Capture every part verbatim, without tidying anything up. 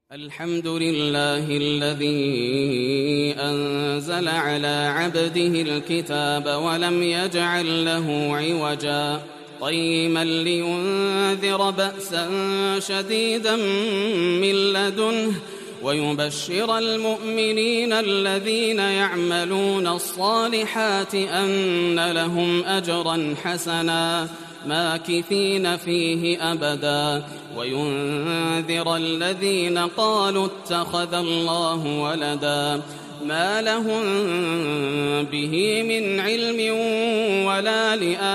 الحمد لله الذي أنزل على عبده الكتاب ولم يجعل له عوجا قيما لينذر بأسا شديدا من لدنه ويبشر المؤمنين الذين يعملون الصالحات أن لهم أجرا حسنا ماكثين فيه أبدا وينذر الذين قالوا اتخذ الله ولدا ما لهم به من علم ولا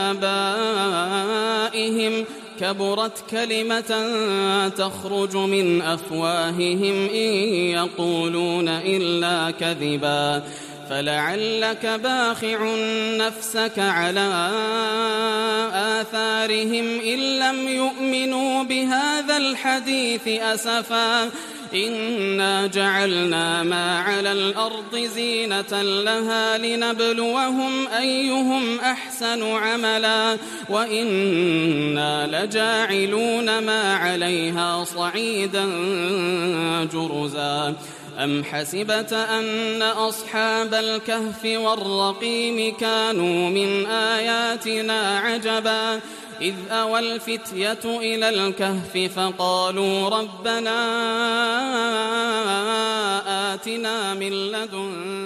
لآبائهم كبرت كلمة تخرج من أفواههم إن يقولون إلا كذبا فلعلك باخع نفسك على آثارهم إن لم يؤمنوا بهذا الحديث أسفا إنا جعلنا ما على الأرض زينة لها لنبلوهم أيهم أحسن عملا وإنا لجاعلون ما عليها صعيدا جرزا أم حسبت أن أصحاب الكهف والرقيم كانوا من آياتنا عجبا إذ أوى الفتية إلى الكهف فقالوا ربنا آتنا من لدنك